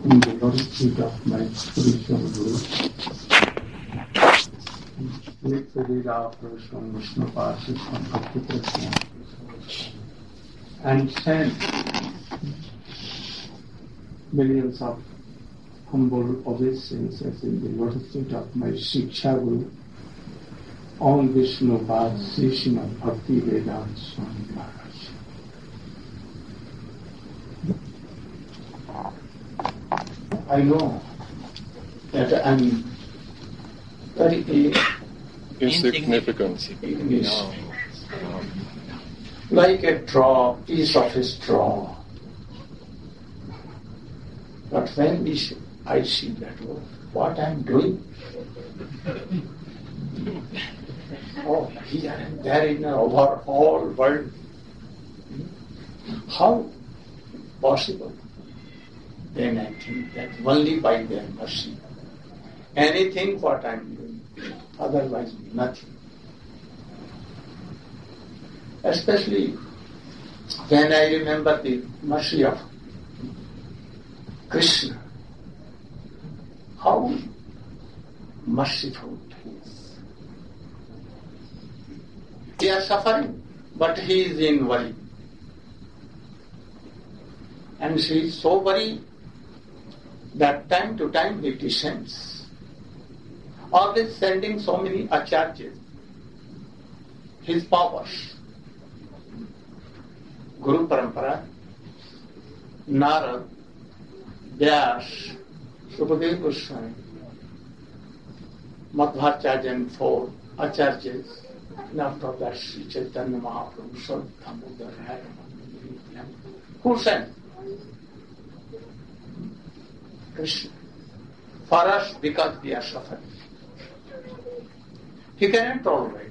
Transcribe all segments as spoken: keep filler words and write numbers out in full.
in the lotus feet of my spiritual guru. With the Lila of from Vishnu Passes from Bhakti Krishna and sent millions of humble obeisances in the lotus feet of my Shiksha Guru on Vishnu Pass Sri Srimad Bhakti Vedanta Swami Maharaj. I know that I'm very insignificant. No. Like a draw, piece of a straw. But when we see, I see that oh, what I'm doing, oh, here and there in over all world, how possible? Then I think that only by their mercy, anything what I'm doing, otherwise nothing. Especially when I remember the mercy of Krishna, how merciful he is. They are suffering, but he is in worry. And she is so worried that time to time he descends, always sending so many acharjas, his powers. Guru Parampara, Narad, Vyas, Sukadeva Goswami, Madhvacharya and four acharyas, and after that Sri Chaitanya Mahaprabhu, Sadhamudar, Hariman, who sent? Krishna. For us, because we are suffering. He cannot tolerate.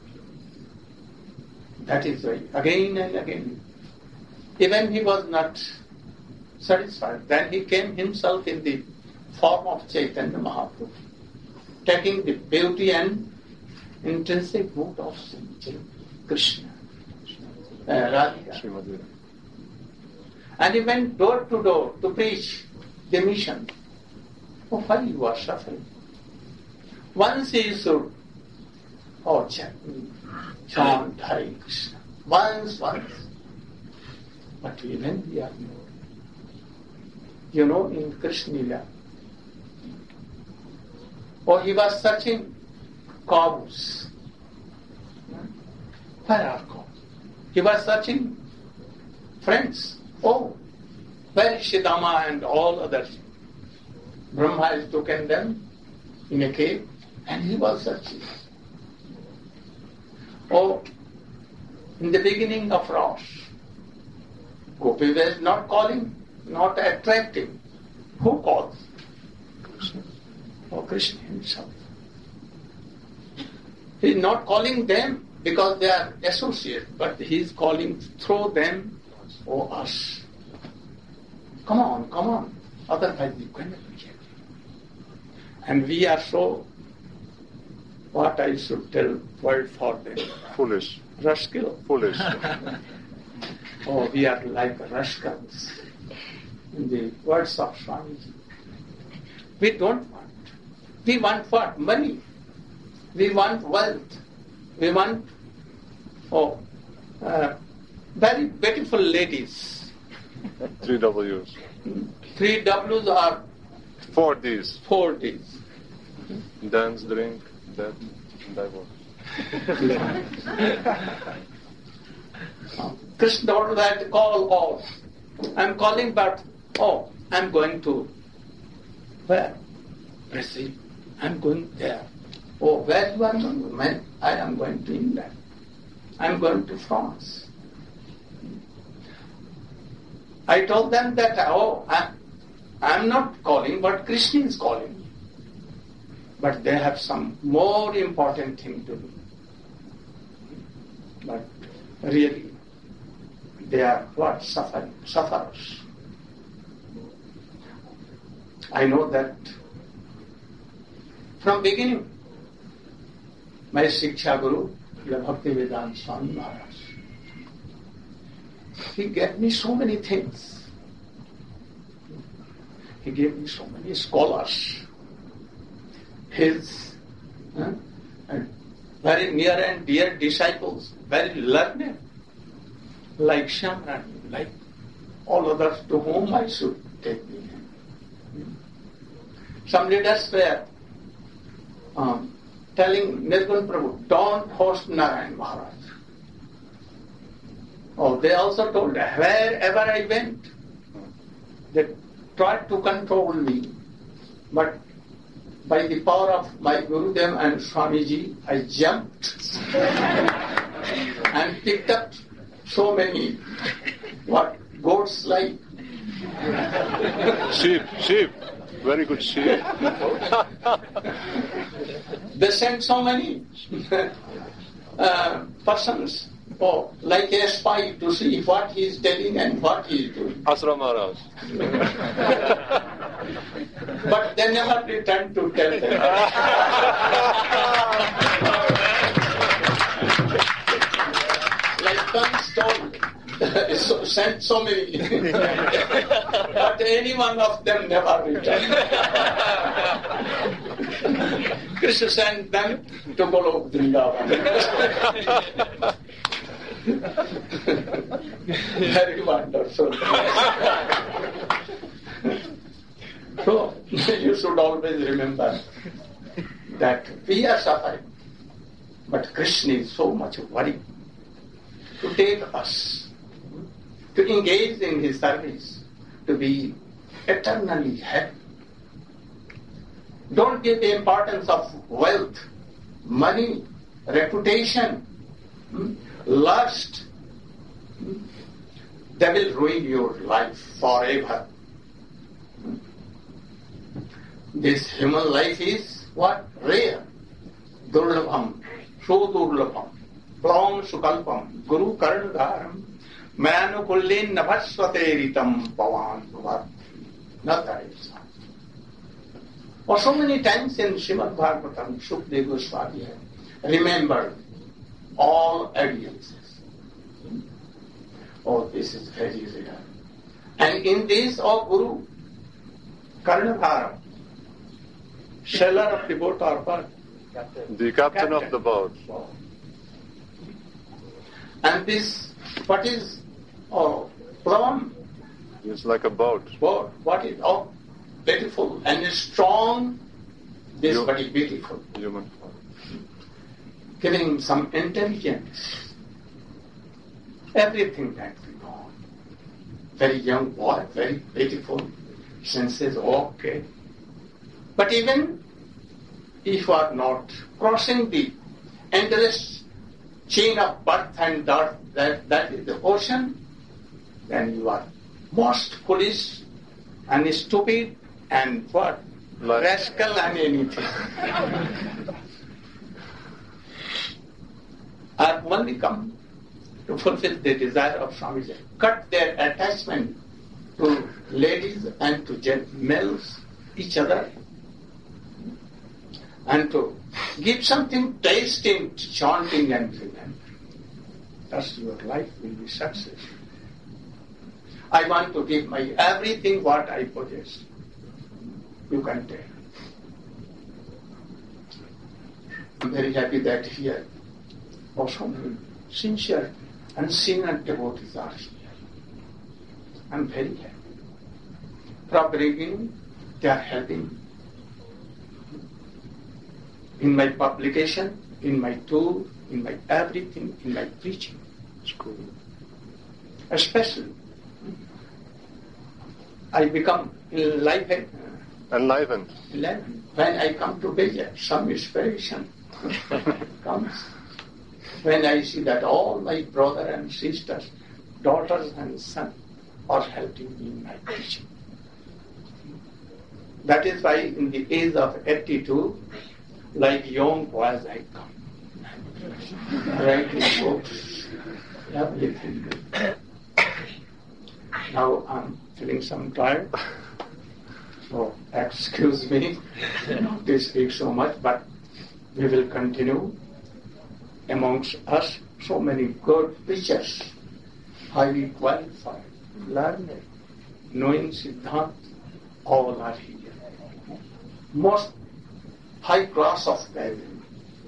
That is why, again and again, even he was not satisfied. Then he came himself in the form of Chaitanya Mahaprabhu, taking the beauty and intrinsic mood of Krishna, uh, Radhika. And he went door to door to preach the mission. Oh, why you are suffering? Once he should, oh, chant, chant Hare Krishna. Once, once. But even we are more. You know, in Krishna Lila, oh, he was searching cows. Where are cows? He was searching friends. Oh, where is Shidama and all others? Brahma has taken them in a cave and he was searching. Oh, in the beginning of Rosh, Gopi was not calling, not attracting. Who calls? Krishna. Oh, Krishna himself. He is not calling them because they are associates, but he is calling through them, oh, us. Come on, come on. Otherwise we cannot get. And we are so, what I should tell word for them? Foolish. Rascal. Foolish. Oh, we are like rascals. In the words of Swamiji. We don't want. We want what? Money. We want wealth. We want, oh, uh, very beautiful ladies. Three W's. Three W's are Four D's. Four D's. Dance, drink, death, divorce. Krishna told that call all. I'm calling, but oh, I'm going to where? Brazil. I'm going there. Oh, where you are going? Man, I am going to England. I'm going to France. I told them that, oh, I'm, I'm not calling, but Krishna is calling. But they have some more important thing to do. But really, they are what? Suffering, sufferers. I know that from beginning, my Shiksha Guru, Bhakti Vedanta Swami Maharaj, he gave me so many things. he gave me so many scholars. His huh, and very near and dear disciples, very learned, like Shamrani, like all others to whom I should take me. Some leaders were um, telling Nirgun Prabhu, don't host Narayan Maharaj. Oh, they also told, wherever I went, they tried to control me. But by the power of my Gurudev and Swamiji, I jumped and picked up so many, what, goats like? Sheep, sheep. Very good sheep. They sent so many uh, persons, oh, like a spy, to see what he is telling and what he is doing. Asra Maharaj. But they never returned to tell them. Like Kans told, so, sent so many. But any one of them never returned. Krishna sent them to Golok Vrindavan. Very wonderful. So, you should always remember that we are suffering, but Krishna is so much worried to take us, to engage in his service, to be eternally happy. Don't give the importance of wealth, money, reputation, lust. They will ruin your life forever. This human life is what? Rare. Durlabham, so durlabham, plam sukalpam, guru karnadharam, manukullin nabhasvateritam pavan bhavat. Not that is. Or so many times in Srimad Bhagavatam, Shukdev Goswami remembered all audiences. Oh, this is very rare. And in this, oh Guru, Karnadharam, seller of the boat or what? The captain, captain of the boat. And this, what is, oh, Plavam? It's like a boat. Boat. What is, oh, beautiful and strong, this Hum- very beautiful. Human form. Giving some intelligence. Everything that we know. Very young boy, very beautiful, senses okay. But even if you are not crossing the endless chain of birth and death, that, that is the ocean, then you are most foolish and stupid and what? Like- Rascal and anything. Are only come to fulfill the desire of Swamiji. Cut their attachment to ladies and to gen- males, each other, and to give something taste in chanting and remembering. Thus your life will be successful. I want to give my everything what I possess. You can take. I'm very happy that here also many sincere and sincere devotees are here. I'm very happy. From beginning, they are helping in my publication, in my tour, in my everything, in my preaching. School. Especially, I become enlightened. Enlivened. enlightened. When I come to visit, some inspiration comes. When I see that all my brothers and sisters, daughters and sons are helping me in my preaching. That is why in the age of eighty-two, like young boys I come. Writing books, everything. Now I'm feeling some tired. So excuse me not to speak so much, but we will continue. Amongst us, so many good preachers, highly qualified, learned, knowing Siddhanta, all are here. Most high class of gathering.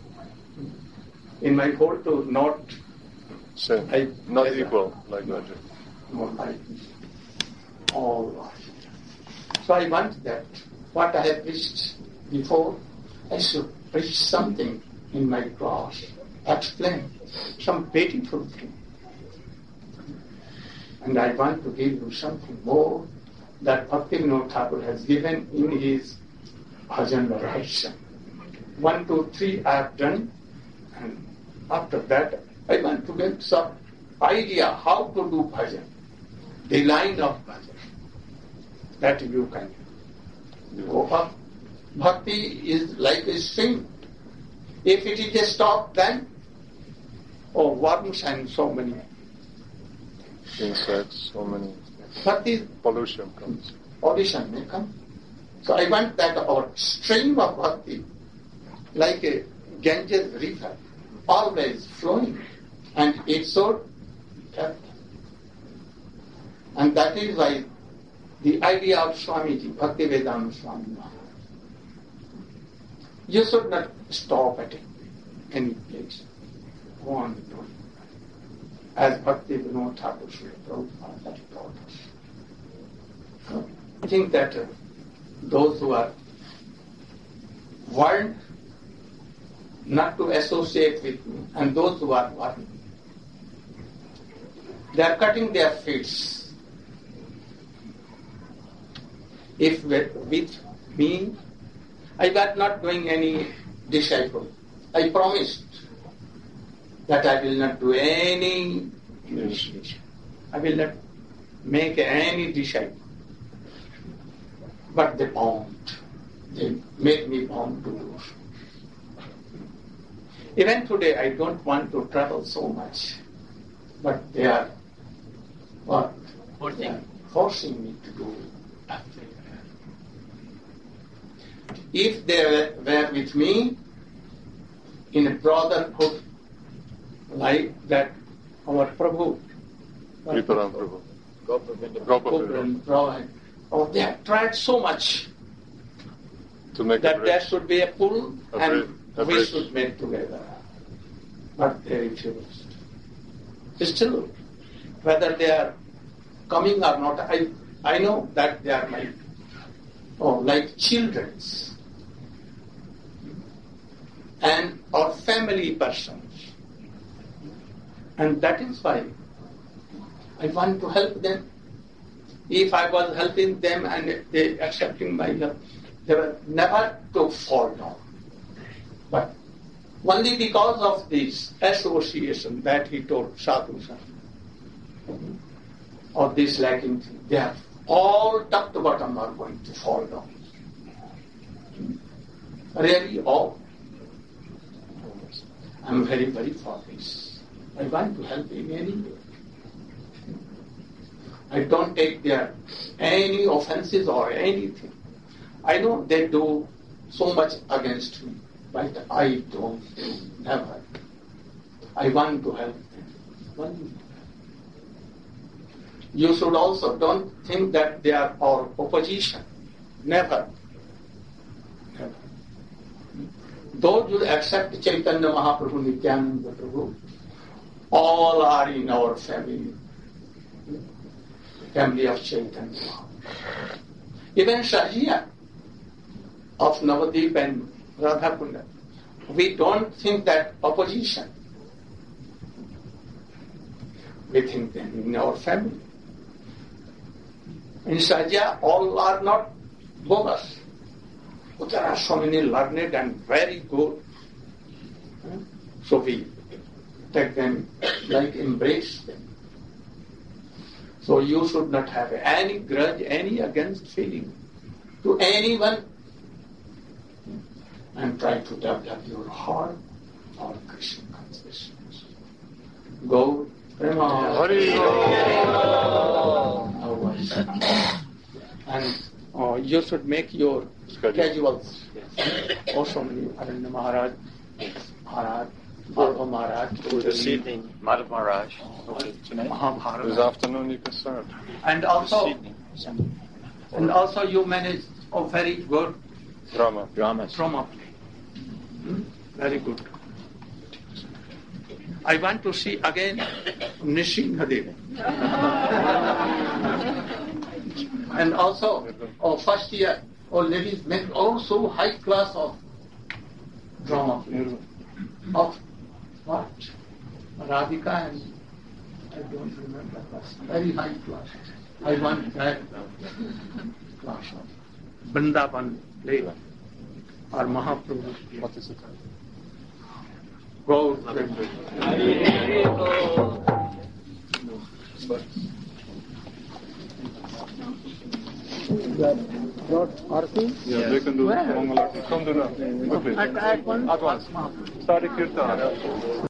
In my whole to not Same. I, Not as a- equal, like that. more like all are here. So I want that what I have preached before, I should preach something in my class, explain some beautiful thing. And I want to give you something more that Bhaktivinoda Thakur has given in his Bhajan Rahasya. One, two, three I have done, and after that I want to get some idea how to do bhajan, the line of bhajan, that you can go up. Bhakti is like a stream. If it is a stop, then oh, worms and so many. Insects, so many. Bhakti Pollution comes. audition may come. So I want that our stream of bhakti, like a Ganges river, always flowing, and it should kept. And that is why the idea of Swamiji, Bhaktivedanta Swami Maharaj, you should not stop at any place. Go on doing. As Bhaktivinoda Thakur Sri Prabhupada that taught us. So I think that uh, those who are warned not to associate with me, and those who are warned, they are cutting their feet. If with, with me, I was not doing any disciple. I promised that I will not do any initiation. I will not make any disciple. But they bound. They made me bound to do so. Even today, I don't want to travel so much. But they are what? Forcing, they are forcing me to do that. If they were, were with me in a brotherhood like that, our Prabhu, Sitaram Prabhu. Gopavinda Prabhu, oh, they have tried so much To make a that there bridge. should be a pull A and bridge- a we bridge. should make together. But they refused. Still, whether they are coming or not, I I know that they are my, oh, like children's and or family persons. And that is why I want to help them. If I was helping them and they accepting my help, they were never to fall down. But only because of this association that he told Sadhu Sangha, or this lacking thing, they are all top to bottom are going to fall down. Really all. I'm very, very for this. I want to help in any way. I don't take their any offenses or anything. I know they do so much against me, but I don't do, never. I want to help them. One. You should also don't think that they are our opposition. Never. Never. Those who accept Chaitanya Mahaprabhu, Nityananda Prabhu, all are in our family. Family of Chaitanya Mahaprabhu. Even Shahjiya of Navadip and Radhakunda, we don't think that opposition. We think them in our family. In Shahjiya, all are not bogus. But there are so many learned and very good. So we take them like embrace them. So you should not have any grudge, any against feeling to anyone, and try to develop your heart for Krishna consciousness. Go, Prema. Hari And uh, you should make your Schedule. casuals. Also, Aranya Maharaj, Maharaj, Madhava Maharaj, This evening, Madhav Maharaj. This Mahabharata. afternoon you can start. And This also, evening. And also you manage a very good Drama. Dramas. drama play. Hmm? Very good. I want to see again Nishingadev. And also, oh, first year, oh, ladies make also high class of drama play. Of what? Radhika and I don't remember. That's very high class. I want that class of Vrindavan play or Mahaprabhu's play. What is it? Go. Brought Arti? Yeah, they can do Where? Mangal Arati. Come to now. Quickly. At, at one At once. Start a kirtan.